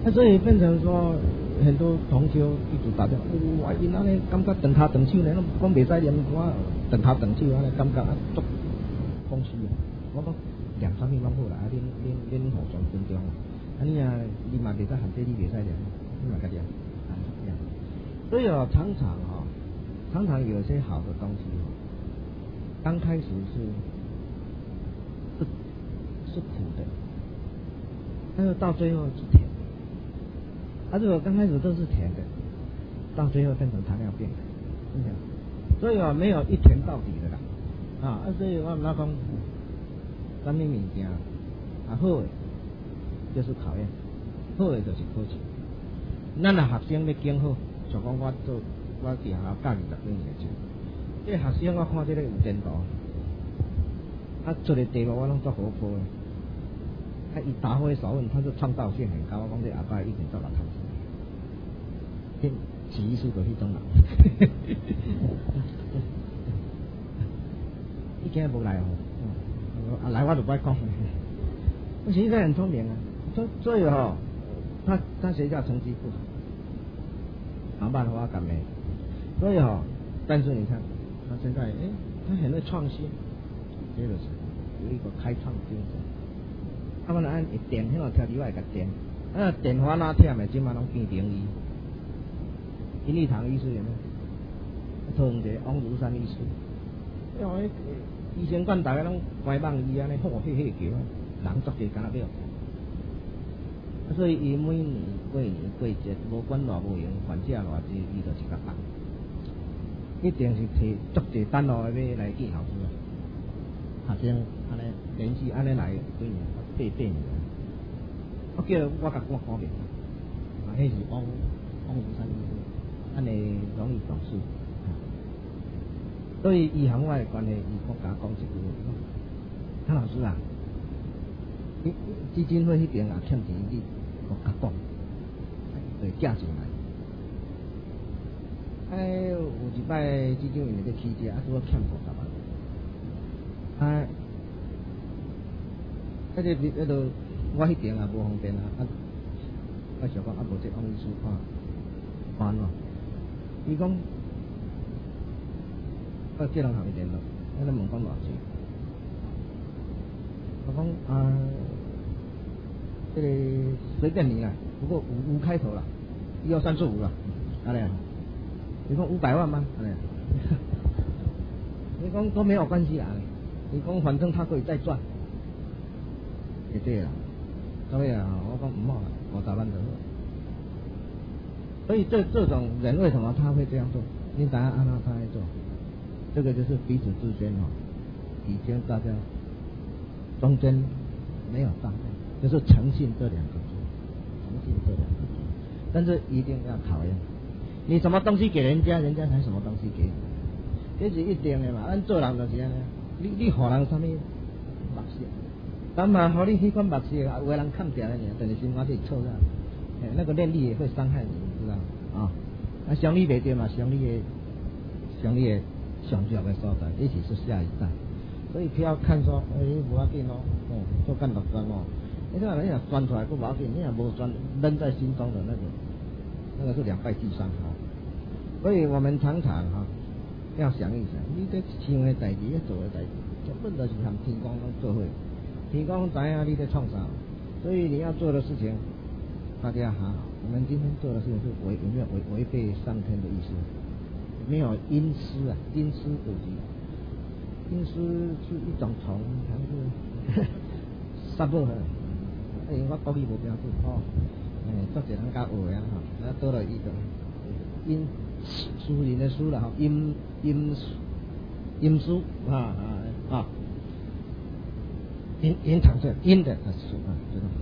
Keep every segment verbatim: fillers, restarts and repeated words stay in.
啊，所以变成说很多同学一直打电话，我因安尼感觉长骹长手呢，拢讲袂使念歌，长骹长手安尼感觉啊足空虚啊。我讲念啥物拢好啦，啊恁恁恁互相尊重啊。啊你啊，你嘛袂使限制你袂使念，你嘛甲念啊念。所以哦，常常哦，常常有些好的东西哦，刚开始是是是苦的，但是到最后是甜的。啊，如果刚开始都是甜的，到最后变成糖尿病的，是这样。所以哦，没有一甜到底的啦。啊，啊，所以我们讲，什么物件啊好的就是考验，好的就是考试。咱啊学生要拣好，像讲我做我伫学校教二十几年就，这学生我看这个有前途，啊出的题目我拢做活泼的。他一答非所问，他是创造性很高。我讲这阿爸一定做六头先，起意思就迄种人，伊今日无来哦，啊来我就不爱讲。我其实他很聪明啊，所所以哈，他他学校成绩不好，想办法干没，所以哈，但是你看他现在哎，他很会创新，这个是有一个开创精神。啊，我按一电，迄个听你我会甲电，啊电话哪忝的，即马拢变成伊。林立堂医师有没有？同一个王如山医师，因为医生馆大家拢乖梦伊安尼，吼嘿嘿叫，人足侪敢若了。所以伊每年过年过节，无管偌无闲，还价偌济，伊就是甲办。一定是摕足侪等路的要来见老师啊。学生安尼连续安尼来几年。八八年，我叫我甲我讲明，啊，迄是王王如山医师，安尼容易懂事。所以伊和我的关系，伊讲甲我讲一句，谭老师啊，你基金会迄边啊欠钱，你我甲讲，对寄上来。哎，有一摆基金会那个起价，啊，说欠五十万，啊。啊！这迄个我迄边也无方便啊，啊，我想讲啊，无这王医师看烦咯。伊讲，我叫人互伊联络，我咧问讲偌济。我讲啊，这个随便你啦，不过五五开头啦，一二三四五啦，安尼啊。你讲五百万吗？安尼啊。你讲都没有关系啊，你讲反正他可以再赚。对啦，所以啊，我讲唔好啦，五十万就好。所以这这种人为什么他会这样做？你大家按照他来做，这个就是彼此之间哈，以前大家中间没有障碍，就是诚信这两个字，诚信这两个字，但是一定要考验，你什么东西给人家，人家才什么东西给你，这是一定的嘛。咱做人就是安尼，你你互人什么目色？咱嘛，互你迄款目色，有个人看掉了你，等你心肝去臭上，哎，那个念力也会伤害你，你知道啊？啊，想你袂对嘛，想你的，想你的上少的所在，一起是下一代，所以不要看说，哎，无要紧哦，哦，做干六专哦，你看人家钻出来不要紧，你也无钻，扔在心中的那个，那个是两败俱伤哈。所以我们常常哈、啊，要想一想，你这想的代志，要做的代志，根本就是和天公拢做伙。天公知影你在创啥，所以你要做的事情，大家好，我们今天做的事情是违有没有违违背上天的意思？没有阴湿啊，阴湿有几？阴湿是一种虫，还是杀不很？哎，我国语无标准哦，哎，作者人家学呀哈，那多了一个阴书人的书了哈，阴阴阴书啊啊啊。隐隐藏着阴的啊，是啊，这个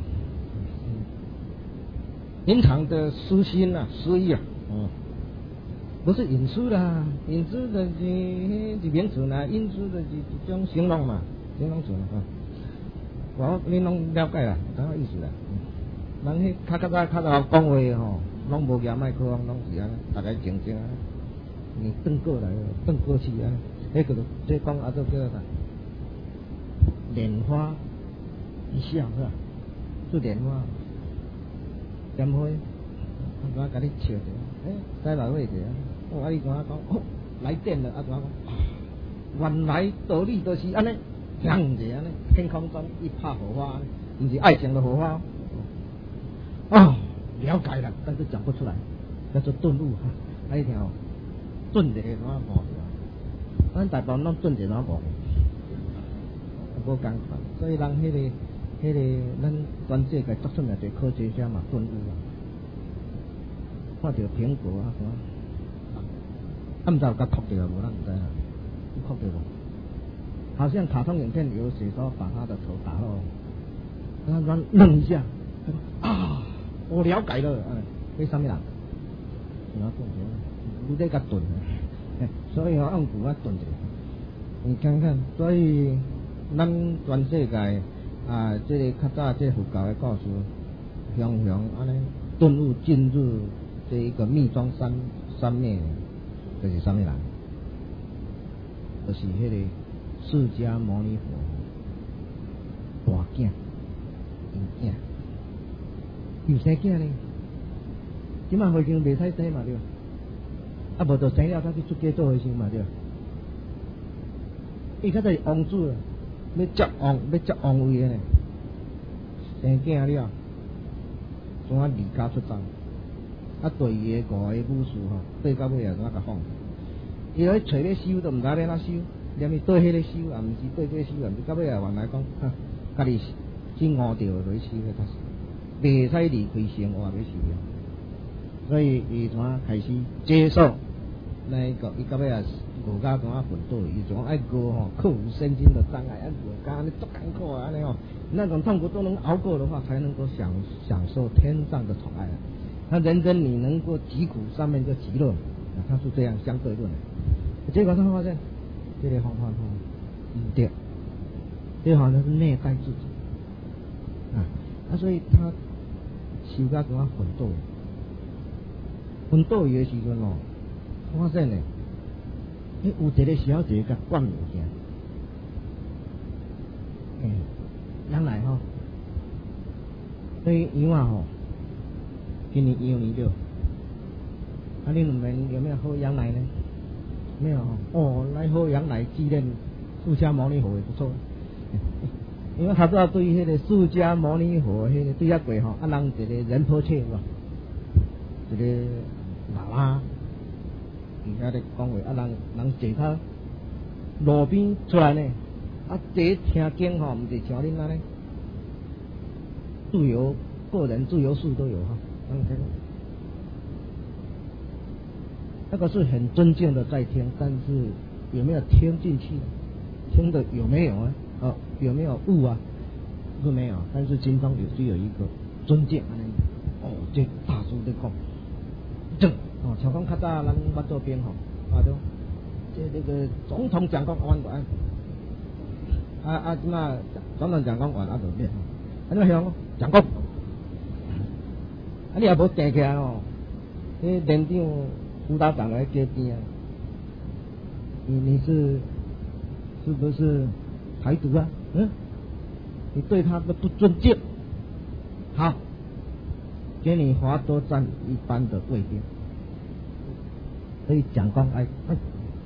隐藏的私心啊，私意啊，嗯，不是隐私啦，隐私的是是名词啦，隐私的是一种形容嘛，形容词啊。我你拢了解啦，怎个意思啦？人迄较较早较早讲话吼，拢无夹麦克风，拢是安尼，大家静静啊，你转过来，转过去啊，迄个这讲啊，都叫啥？拈花一笑是吧？是拈花， 点火，我甲你笑者，诶，再来位者，我啊你怎啊讲？哦，来电了，啊怎啊讲？原来道理都是安尼，响者安尼，天空中一拍火花，不是爱情的火花。哦，了解了，但是讲不出来，叫做顿悟哈。啊，你听哦，顿一个怎啊无？咱大部分拢顿一个怎啊无？无共款，所以人迄、那个、迄、那个，咱全世界做出名一个科学家嘛，顿悟啊。看到苹果啊，什么？啊，唔知有甲哭着无？咱唔知啊，哭着无？好像卡通影片有写说把他的头打落，让他愣一下，啊，我了解了，哎，这什么人？我顿着，你这个顿，所以我用古啊顿着，你看看，所以。咱全世界啊，这个较早这佛教的故事，向向安尼顿悟进入这一个密宗三三昧，就是什么人？就是迄个释迦牟尼佛大囝，因囝，有生囝呢？即马已经袂使生嘛对，啊无就生了，他去出家做和尚嘛对，伊较早是王子。要接王，要接王位的呢，生囝了，怎啊离家出走？啊，对伊个五个武士吼，对到尾也怎啊甲放？伊来找咧修都毋知要哪修，连伊对迄个修也毋是，对这个修也毋是，到尾也原来讲，哈，家己去误掉落去修个，他袂使离开生活要修了，所以伊怎啊开始接受那一个，伊到尾也。我家怎啊奋斗？伊种爱过吼，克服身心的障碍，爱过家安尼足艰苦啊，安尼哦，那种痛苦都能熬过的话，才能够享享受天上的宠爱啊。那人生你能够疾苦，上面就极乐，啊，他是这样相对论的。结果他发现这类方法吼唔对，这好像是虐待自己啊，啊，所以他修家怎啊奋斗？奋斗的时阵哦，发现呢。有一个小姐甲灌物件，嗯，养来吼，所以羊啊吼，今年羊年了，啊，你们有没有喝羊奶呢？没有哈，哦，来喝羊奶纪念释迦牟尼佛也不错，因为他知道对于迄个释迦牟尼佛迄个对遐过吼，啊，人一个仁波切是吧？一个喇嘛。而家咧讲话，啊人人坐他路边出来呢，啊坐听经吼，唔是像恁安尼自由个人自由式都有哈，嗯，这个那个是很尊敬的在听，但是有没有听进去？听的有没有啊？哦，有没有悟啊？是没有，但是经中有就有一个尊敬安尼，哦，这大叔在讲正。哦，像讲较早咱捌做兵吼，啊对，这这个总统讲讲完完，啊啊即嘛总统讲讲完啊就变，啊你想讲讲，啊你也无站起来哦，迄连长辅导长来接边啊，你你是是不是台独啊？嗯，你对他的不尊敬，好，给你华多站一般的贵宾。所以讲讲哎哎，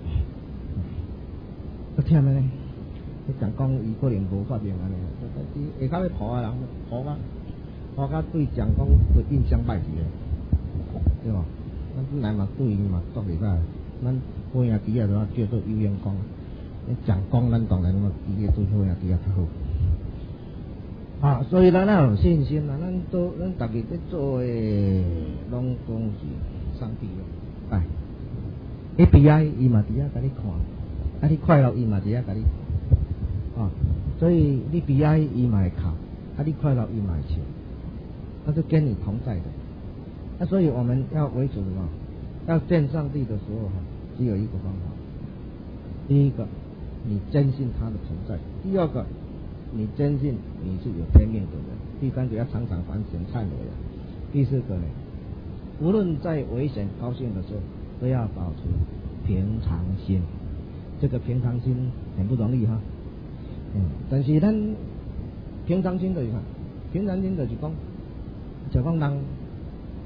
我听咩呢？你讲讲伊可能无发明安尼，但是下骹要抱啊人，抱啊，抱甲对讲讲的印象歹去诶，对吧？咱本来嘛对伊嘛作袂歹，咱好兄弟啊，都叫做有眼光。讲讲咱当然嘛，伊个对好兄弟啊较好。啊，所以咱要有信心啊，咱做咱逐日在做诶，拢讲是上帝哦，哎。你悲哀，伊嘛伫遐甲你看；啊，你快乐，伊嘛伫遐甲你看。啊，所以你悲哀，伊嘛会哭；啊，你快乐，伊嘛会笑。他是跟你同在的。那、啊、所以我们要为主什么？要见上帝的时候，只有一个方法。第一个，你坚信他的存在；第二个，你坚信你是有天命的人；第三个，要常常反省忏悔的；第四个呢，无论在危险、高兴的时候。都要保持平常心，这个平常心很不容易哈。嗯，但是咱平常心就是啥？平常心就是讲，就讲人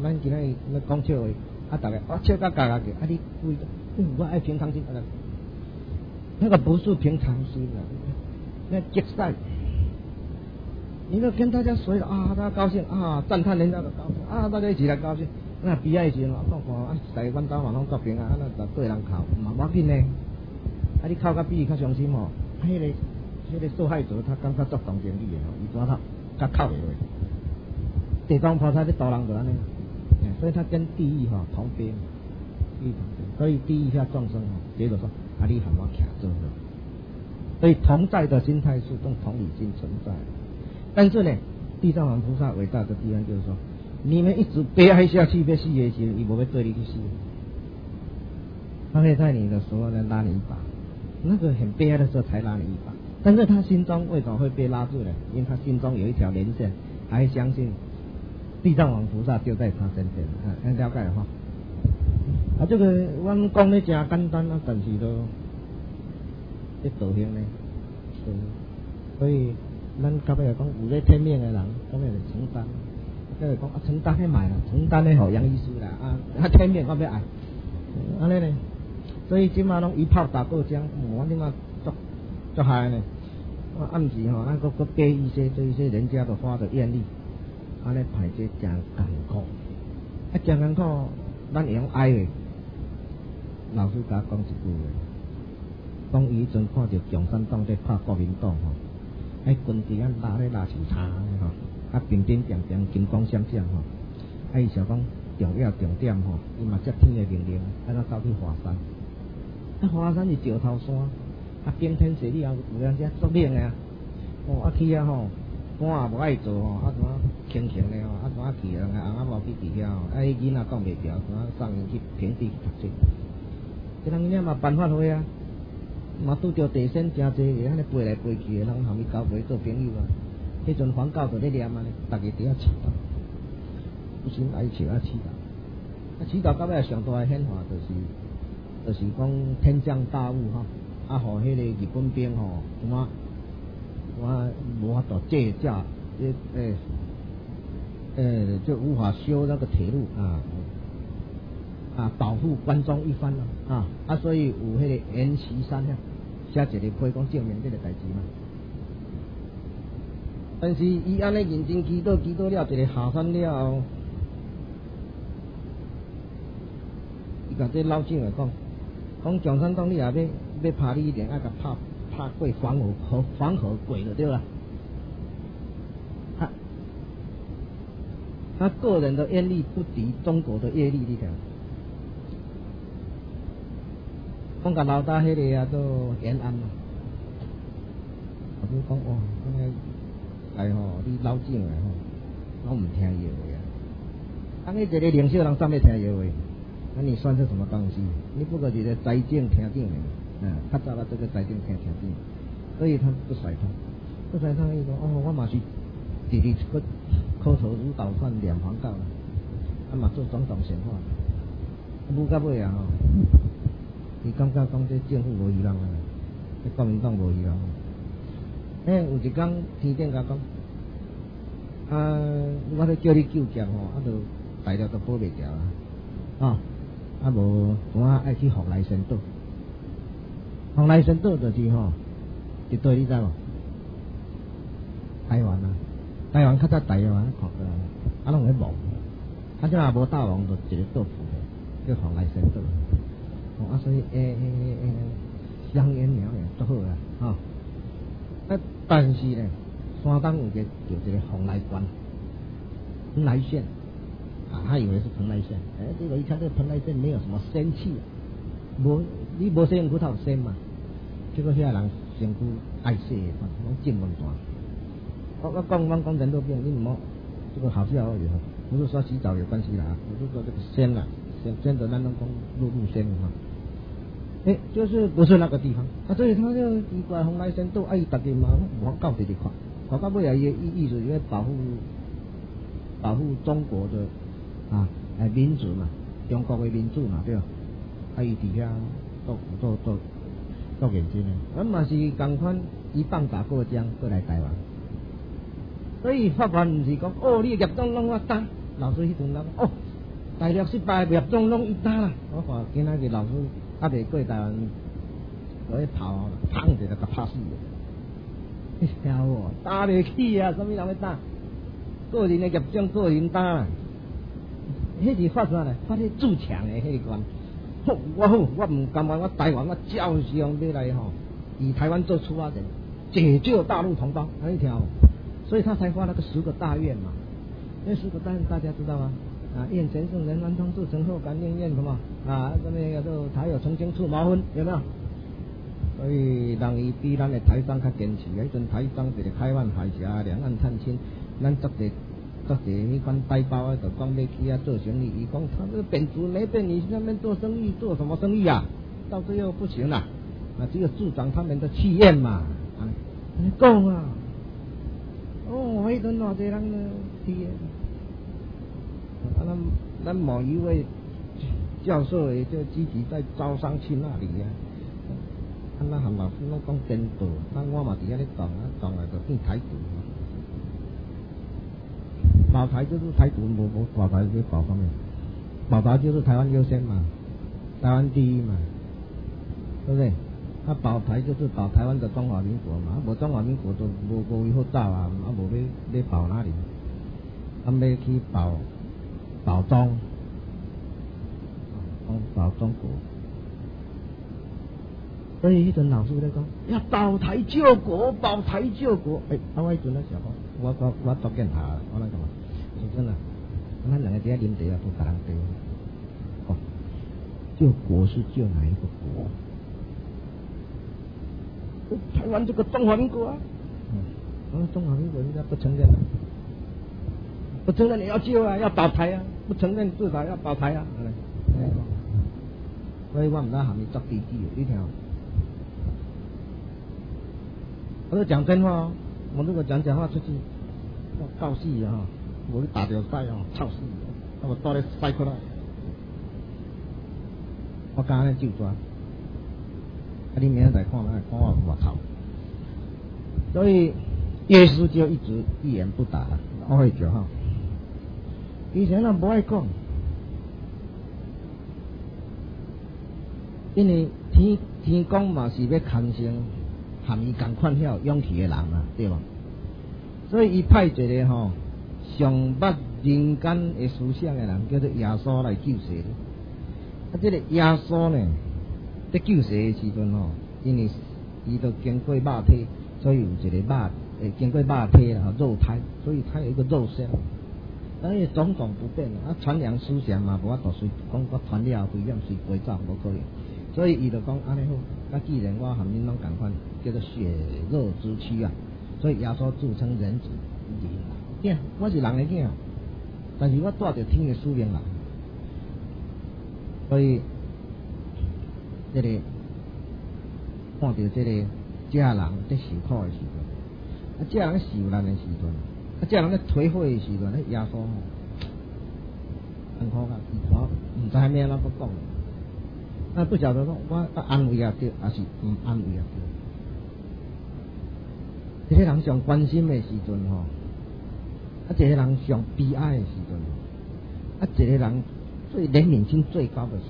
咱今仔日要讲笑话，啊，大家我笑到嘎嘎叫，啊，你为嗯，我爱平常心，啊，那个不是平常心啊，那竞赛。你要跟大家说啊，大家高兴啊，赞叹人家的高兴啊，大家一起来高兴。那比赛时我讲看啊，在阮兜嘛拢作平啊，啊那对人哭，嘛要紧呢。啊，你哭甲比伊较伤心吼，啊，迄个迄个受害者他感觉足动情你的吼，伊怎他甲哭袂落。地藏菩萨咧导人就安尼，所以他跟地狱吼同边，地狱同边，所以地狱下众生吼，结果说啊，你和我徛做伙，所以同在的心态是用同理心存在。但是呢，地藏王菩萨伟大的地方就是说，你们一直悲哀下去，要死的时候，伊无要对你去死，他会在你的时候呢拉你一把，那个很悲哀的时候才拉你一把。但是他心中为什么会被拉住呢？因为他心中有一条连线，还相信地藏王菩萨就在他身边。啊，很了解哈。啊，这个我们讲的真简单啊，但是都这道行呢，所以。咱到尾来讲，有咧天命的人，到尾来承担。到尾讲啊，承担去买啦，承担去互杨医师啦，啊啊天命我要爱，安尼呢。所以即马拢一炮打过江，我即马足足害呢。啊，暗时吼，咱搁搁给一些这一些人家的花的愿力，安尼排这真艰苦。啊，真艰苦，咱会用爱的。老师甲讲一句话，讲伊阵看到共产党在拍国民党吼。哎，军队啊拉咧拉树柴吼，啊兵兵将将金光闪闪吼，啊伊想讲重要重点吼，伊嘛接天的命令，啊咱走去华山，啊华山是石头山，啊冰天雪地啊有人家足冷的啊，哦啊去啊吼，我也无爱做吼，啊怎啊轻轻的吼，啊怎啊去人个翁仔某去伫遐吼，啊迄囡仔讲袂调，怎啊送伊去平地去读书，这人囝嘛办法会啊。嘛拄着地仙真济个，安尼飞来飞去个，人含伊交陪做朋友啊。迄阵黄教就咧念安尼，逐个伫遐祈祷，不心爱笑啊祈祷。啊祈祷到尾上大个显化就是，就是讲天降大雾吼，啊，互迄个日本兵吼，我我无法度借驾，诶诶诶，就无法修那个铁路啊。啊，保护关中一番啊，啊，啊，所以有迄个阎锡山遐写一个批讲证明这个代志嘛。但是伊安尼认真祈祷，祈祷了一个下山了后，伊甲这老蒋来讲，讲共产党你也要要拍你一定爱甲拍拍过黄河河黄河鬼了对啦。他他个人的愿力不敌中国的业力，你听。讲甲老大迄个啊，都延安嘛。我就讲哦，安尼来吼，你老蒋来吼，我唔听伊话啊。安尼一个领袖人怎么听伊话？那你算是什么东西？你不过是个财政厅长的，嗯，他找了这个财政厅厅长，所以他不甩他，不甩他伊讲哦，我嘛是直直个口头如捣蒜两黄道啦，啊嘛做总统选话，舞到尾啊吼。伊感觉讲这政府无希望啊，这国民党无希望。诶，有一天天顶甲讲，啊，我咧叫你救驾吼，啊，都大了都保袂住啊，啊，啊无我爱去福来仙岛，福来仙岛就是吼，一对你知无？台湾啊，台湾较早台湾看过来，啊拢咧忙，啊即嘛无大王就一个岛府叫福来仙岛。啊，所以诶诶诶诶，香烟苗也足好啊，吼、哦。啊，但是呢，山东有一个叫一个蓬莱关，蓬莱县啊，他以为是蓬莱县，哎，结果一看这个蓬莱县没有什么仙气，无你无仙骨头仙嘛，结果遐人身躯爱死的，拢进门大。我我讲我讲人都变，你唔好这个好笑而已，不是说洗澡有关系啦，不是说这个仙啦，仙仙的咱拢讲入入仙嘛。哎，就是不是那个地方啊，所以他就奇怪，蓬莱仙岛哎，大家嘛往到这里看，看到尾啊，伊意思因为保护保护中国的啊，哎民主嘛，中国的民主嘛，对吧？啊，伊底下做做做做认真的，咱嘛是共款一棒打过江过来台湾，所以法官不是讲哦，你业党拢我担，老师迄阵讲哦， 大陆失败业种拢伊担啦。我看今仔日老师还未过台湾，我一跑，砰一下就拍死了。你听我打袂起啊！什么人要打？个人的业种个人担啦。迄是发啥咧？发迄自强的迄款。好，我好，我唔甘愿，我台湾我照常要来吼，以台湾做出发点，解救大陆同胞，那一条，所以他才发那个十个大愿嘛。那十个大愿大家知道吗？啊，愿全圣人安通至诚后感念愿什么啊？这边叫做台有曾经触毛分，有没有？所以人伊比咱的台商较坚持，迄阵台商一个开放海峡，两岸探亲，咱足侪足侪迄款台胞啊，就讲要去啊做生意，伊讲他这个本族没本，你那边做生意做什么生意啊？到最后不行了，啊，只有助长他们的气焰嘛。你讲啊，哦，迄阵偌济人呢，去的。啊，咱咱某一位教授也就积极在招商去那里呀、啊。啊，那韩老师拢讲颠倒，那我嘛伫遐咧讲啊，讲来就变台独。保台就是台独，无无保台就是保方面，保台就是台湾优先嘛，台湾第一嘛，对不对？啊，保台就是保台湾的中华民国嘛，啊，无中华民国就无无以后造啊，啊，无要要保哪里？啊，要去保。保中，保中国，所以迄阵老师在讲，要保台救国，保台救国。诶、欸，啊，我迄阵咧想讲，我我我读见下，我来讲，说真啊，咱两个伫遐啉茶啊，都甲人对。哦，救国是救哪一个国？台湾这个中华民国啊，嗯，我中华民国人家不承认了。不承认你要救啊，要保台啊！不承认至少要保台啊！所以我唔知含义作地基，你听。我都讲真话哦，我如果讲假话出去，我告死啊！我打掉赛哦，操死！我到底赛过来，我刚才就抓，啊你明仔再看来看我我操！所以耶稣就一直一言不答，我会讲哈。以前人无爱讲，因为天天公嘛是要牵生含伊共款遐勇气的人嘛，对吧？所以伊派一个吼上捌人间的思想的人，叫做耶稣来救世。啊，这个耶稣呢，在救世的时阵吼，因为伊都经过肉体，所以有一个肉，诶，经过肉体啦，肉胎，所以他有一个肉身。但是种种不变啊，传扬思想嘛，无法度随讲我传了非要随规走，无可能。所以伊就讲安尼好，那既然我含恁拢共款，叫做血肉之躯啊，所以耶稣自称人子。囝，我是人的囝，但是我带着天的使命来，所以这个看到这个这人在受苦的时阵，啊，这人受难的时阵。啊，这人咧颓废的时阵，咧耶稣吼，很苦噶，我唔知咩人不讲，啊不晓得讲，我安慰也对，还是唔安慰也对。这些人上关心的时阵吼，啊，这些人上悲哀的时阵，啊，这些人最怜悯心最高的时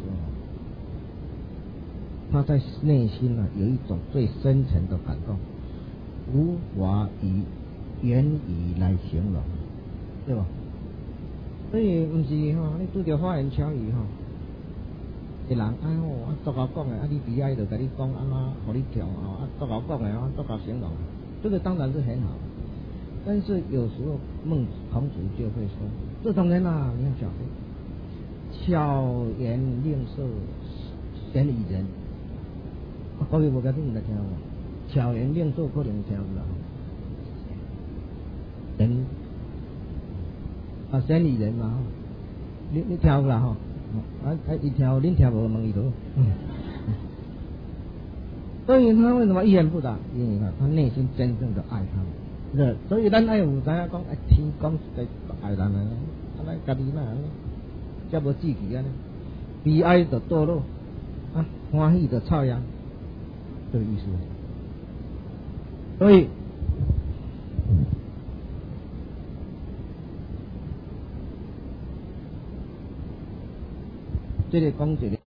候，他在内心啊有一种最深层的感动，无法以言语来形容，对吧？所以唔是吼，你拄着花言巧语吼，个人哎吼，啊足够讲的，啊你悲哀就甲你讲安怎，互你跳啊，啊足够讲的啊，足够形容，这个当然是很好。但是有时候孟子、孔子就会说，这种人啊，你要小心，巧言令色，鲜矣仁。啊，各位无甲你唔来听无？巧言令色可能听唔到。人啊，生理人嘛，你你听有啦吼，啊啊，伊听恁听无问伊都。所以他为什么一言不答？因为他内心真正的爱他们。所以咱爱有知影讲，哎，天公在爱人啊，啊，咱家己那安尼，才无志气安尼，悲哀就堕落，啊，欢喜就操扬，这个意思。所以。 这个讲一个。